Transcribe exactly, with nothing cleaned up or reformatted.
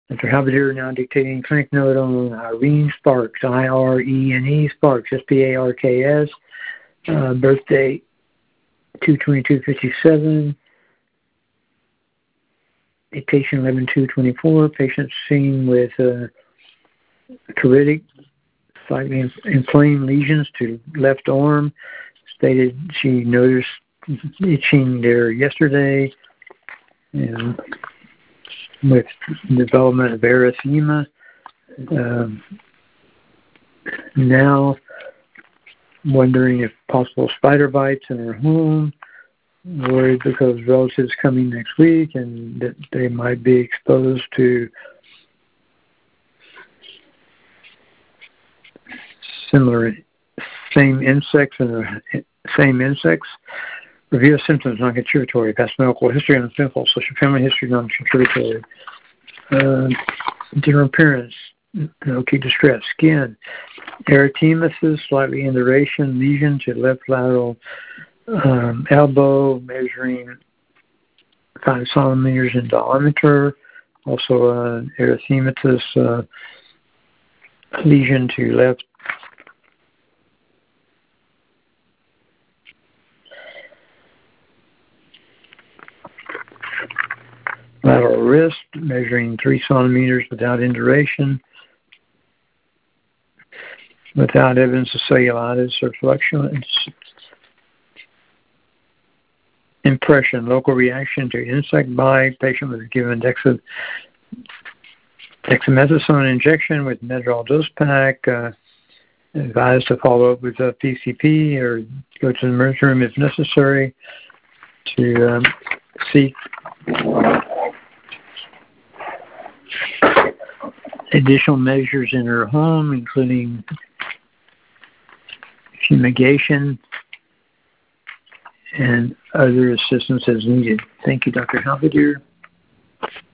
Doctor Halberdier now dictating clinic note on Irene Sparks, I R E N E Sparks, S P A R K S, uh, birthday two twenty-two fifty-seven, dictation eleven two twenty-four, patient seen with uh, colitic, slightly inflamed lesions to left arm, stated she noticed itching there yesterday, and with development of erythema. Um, now wondering if possible spider bites in her home, worried because relatives coming next week and that they might be exposed to similar same insects and same insects. Review of symptoms, non-contributory. Past medical history, uneventful. Social family history, non-contributory. Uh, general appearance, no key distress. Skin, erythematous, slightly induration, lesion to left lateral um, elbow, measuring five centimeters in diameter. Also, uh, erythematous uh, lesion to left lateral wrist, measuring three centimeters without induration, without evidence of cellulitis or fluctuance. Impression, local reaction to insect bite. Patient was given dexa, dexamethasone injection with Medrol dose pack. Uh, advised to follow up with a P C P or go to the emergency room if necessary to um, seek additional measures in her home, including fumigation and other assistance as needed. Thank you, Doctor Halberdier.